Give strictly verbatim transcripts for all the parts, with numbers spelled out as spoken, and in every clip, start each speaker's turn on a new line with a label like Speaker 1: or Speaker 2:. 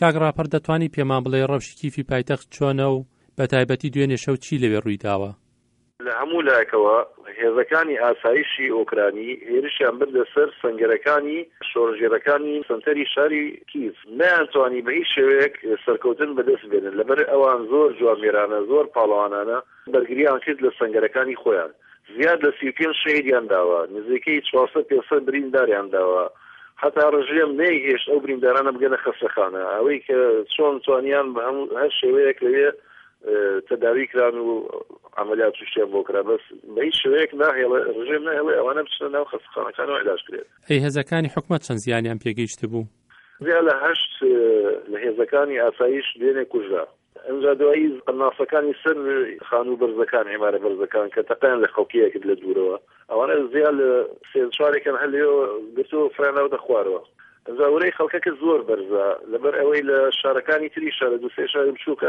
Speaker 1: کاک ڕاپەر دەتوانی پێمان بڵێ ڕەوشی کیفی پایتەخت چۆنە و بە تایبەتی دوێنێ شەو چی لەوێ ڕووی داوە؟
Speaker 2: لە هەموو لایەکەوە هێزەکانی ئاسایشی ئۆکرانی هێرشیان برد لەسەر سەنگەرەکانی شۆڕژێرەکانی سنتەری شاری کیف نەیانتوانی بە هیچ شێوەیەک سەرکەوتن بەدەست بێنن لەبەر ئەوان زۆر جوامێرانە زۆر پاڵەوانانە بەرگریان کرد لە سەنگەرەکانی خۆیان زیاد لە سی و پێنج شەهیدیان داوە نزیکەی چوارسەد پێنجسەد برینداریان داوە حتا ڕژێم نەیهێشت ئەو بریندارانە بگەنە خەستەخانە ئەوەی کە چۆن توانیان بە هەموو هەر شێوەیەک لەوێ تداوی کران و عملیات تووشیان بۆ کرا بەس بە هیچ شێوەیەک ناهێڵێ ڕژێم ناهێڵێ ئەوانە بچنە ناو خەستەخانەکانەوە عیلاج کرێت.
Speaker 1: ئەی هێزەکانی حکومەت چەند زیانیان پێگەیشت بوو؟
Speaker 2: زیاد لە هەشت لە هێزەکانی ئاسایش دوێنێ کوژرا ئەمجا دوایی قەناسەکانی سەر خان و بەرزەکان عێمارە بەرزەکان کە تەقیان لە خەڵکیەکرد لە دوورەوە ئەوانە زیاد لە سێ چوارێکیان هەلێەوە گرتووە فرانەوە دەخوارەوە ئەمجا وەرەی خەڵکەکە زۆر بەرزە لەبەر ئەوەی لە شارەکانی تری شارە دوو سێ شاری بچووکە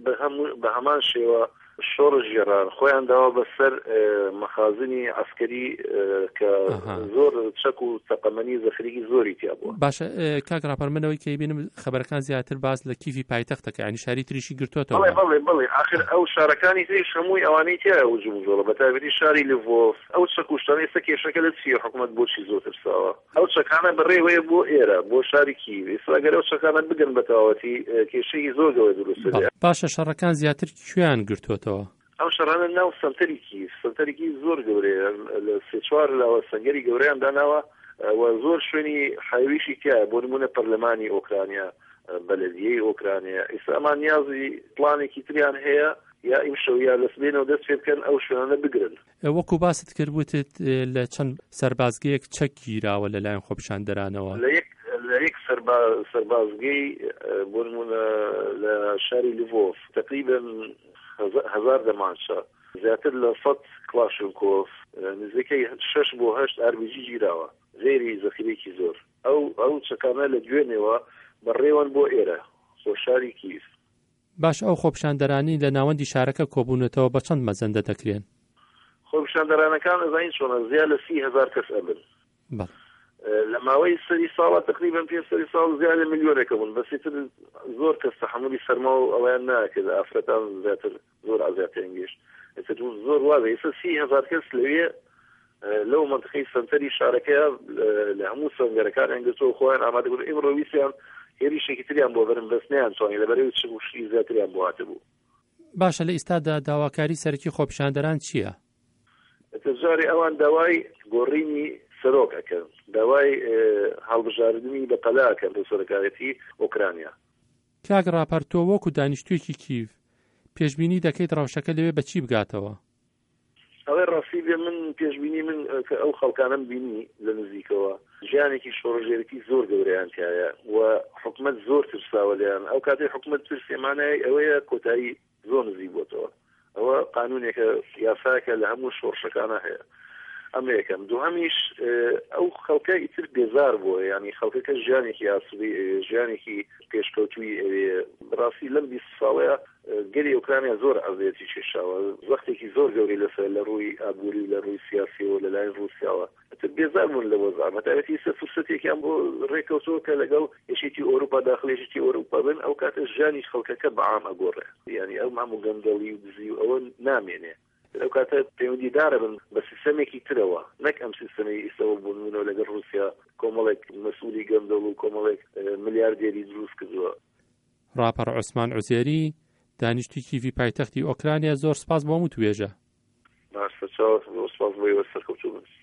Speaker 2: بە هەمان شێوە شۆڕش ژێران خۆیان داوا بەسەر مەخازنی عسکەری کە زۆر چەک و تەقەمەنی زەخریکی زۆری تیا بووە.
Speaker 1: باشە کاک ڕاپەر منەوەی کە بینم خەبەرەکان زیاتر باس لە کیفی پایتەختەکە ینی شاری تریشی گرتووەتەوە.
Speaker 2: بەڵێ بەڵێ بەڵێ آخر ئەو شارەکانی تریش هەمووی ئەوانەی تیا وجوم زۆرە بەتایبەتی شاری لڤۆف ئەو چەک و شتانەی ئێستا کێشەکە لە چیە حکوومەت بۆچی زۆرتر ساوە ئەو چەکانە بەڕێوەیە بۆ ئێرە بۆ شاری کیف ئێستا ئەگەر ئەو چەکانە بگەن بە تەواوەتی کێشەی زۆر گەورە دروست.
Speaker 1: باشە شەڕەکان زیاتر کوێیان گرتووەتەوە؟
Speaker 2: ئەو شەڕانە ناو سنتەری کیف سنتەری کیف زۆر گەورەیە لە سێ چوار لاوە سەنگەری گەورەیان داناوە و زۆر شوێنی حیویشی تایە بۆ نمونە پەرلەمانی ئۆکرانیا بەلەدیەی ئۆکرانیا ئێستا ئەمان نیازی پلانێکی تریان هەیە یا ئیمشەو یا لە سبێنەوە دەست پێ بکەن ئەو شوێنانە بگرن.
Speaker 1: وەکو باست کردبووتت لە چەند سەربازگەیەک چەک گیراوە لەلایەن خۆپیشاندەرانەوە
Speaker 2: لە یەک لە یەک سەربازگەی بۆ نمونە لە شاری لڤۆف تقریبا هزار دەمانچە زیاتر لە سەد کلاشنکۆف نزیکەی شەش بۆ هەشت ئاربیجی گیراوە غێری زەخیرێکی زۆر ئەو ئەو چەکانە لە دوێنێەوە بەڕێوەن بۆ ئێرە بۆ شاری کیف.
Speaker 1: باش ئەو خۆپیشاندەرانی لە ناوەندی شارەکە کۆبوونەتەوە بە چەند مەزەندە دەکرێن؟
Speaker 2: خۆپیشاندەرانەکان ئەزین چۆنە زیاد لە سی هەزار کەس ئەبن لە ماوەی سەری ساڵە تقریبا پێ سەری ساڵ زیاد لە ملیۆنێکە بوون بەسیتر زۆر کەس تەحملی سەرما و ئەویان ناکرد ئافرەتان زیاتر زۆر ئازیاتیان گەیشت زۆر وازە ئێستا سی هەزار کەس لەوێ لەو منطقەی سەنتەری شارەکەیە لە هەموو سەنگەرەکانیان گرتووە خۆیان ئامادە بوون ئێمڕۆ ویسیان هێریشێکی تریان بۆ بەرن بەس نەیانتوانی لەبەرەوەی چ وشی زیاتریان بۆ هاتبوو.
Speaker 1: باشە لە ئێستادا داواکاری سەرەکی خۆپیشاندەران چییە؟
Speaker 2: جارێ ئەوان داوای گۆڕینی سەرۆکەکەن داوای هەڵبژاردننی بە قەلاکەن بۆ سەرۆکایەتی ئۆکرانیا.
Speaker 1: کاک ڕاپەر تۆ وەکو دانیشتوویەکی کیف پێشبینی دەکەیت ڕەوشەکە لەوێ بە چی بگاتەوە؟
Speaker 2: ئەوەی ڕاستی بێ من پێشبینی من کە ئەو خەڵکانم بینی لە نزیکەوە ژیانێکی شۆڕژێرەی زۆر گەورەیان تایە و حکومەت زۆر ترساوە لێیان ئەو کاتێ حکومەت ترسێمانای ئەوەیە کۆتایی زۆر نزیک بۆتەوە ئەوە قانونێکە یاساکە لە هەموو شۆڕشەکانە هەیە ئەمە یەکەم دووهەمیش ئەو خەڵکە ئیتر بێزار بووە ینی خەڵکەکە ژیانێکی ئاسوودی ژیانێکی پێشکەوتووی ئەوێ بەڕاستی لەم بیست ساڵەیە گەری ئۆکرانیا زۆر ئەزیەتی کێشاوە زەختێکی زۆر گەوری لەسەر لە ڕووی ئابووری لە ڕووی سیاسیەوە لەلایەن ڕووسیاوە ئەتر بێزار بوون لە وەزار مەتایبەتی سە فرسەتێکیان بۆ ڕێکەوتووە کە لەگەڵ یەکێتی ئۆروپا داخلێژێتی ئۆروپا بن ئەو کاتە ژیانی خەڵکەکە بەعام ئەگۆڕێ ینی ئەو مامو گەندەڵی و دزی و ئەوە نامێنێ لەو کاتە پەیوەندیدارە بن بە سیستەمێکی ترەوە نەک ئەم سیستەمی ئێستەوە بوونەوە لەگەڵ رووسیا کۆمەڵێک مەسئولی گەندەڵ و کۆمەڵێک ملیاردێری دروست کردووە.
Speaker 1: ڕاپەر عوسمان عوزێری دانیشتووی کیفی پایتەختی ئۆکرانیا زۆر سپاس بۆ هەموو توێژە.
Speaker 2: باش سپاس بۆ سپاس بۆ ئێوە سەرکەوتوو بن.